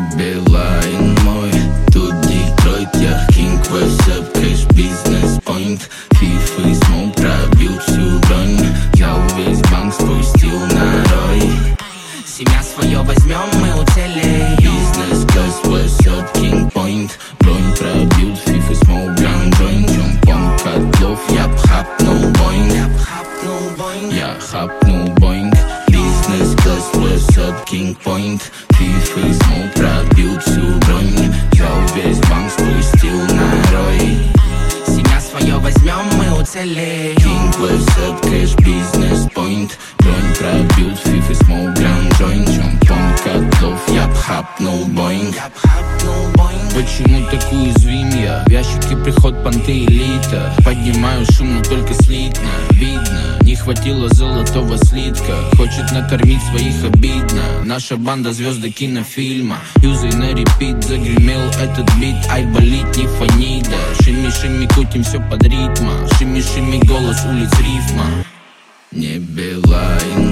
Билайн мой, тут Детройт, я King, What's кэш, бизнес-пойнт. FIFA и Smoke пробьют всю бронь. Я весь банк спустил на рой. Семья свое возьмем, мы уцелеем. Бизнес-класс, What's King Point. Бронь пробьют, FIFA и Smoke, Grand Joint. Чемпион котлов, я б хапнул Боинг. Я хапнул Боинг. Бизнес-класс, What's King Point. FIFA и Smoke пробьют всю бронь. Я весь банк спустил на рой. Семья свое возьмем, мы уцелеем. King, What's кэш, бизнес-пойнт. Бронь пробьют, FIFA и Smoke, Grand Joint. Чемпион котлов, я б хапнул Боинг. Почему так уязвим я? В ящике приход понты элита. Поднимаю шум, но только слитно. Видно, не хватило золотого слитка. Хочет накормить своих обидно. Наша банда звезды кинофильма. Юзай на репит, загремел этот бит. Ай, болит, не фанида. Шими-шими, крутим все под ритма. Шими-шими, голос улиц рифма. Не Билайн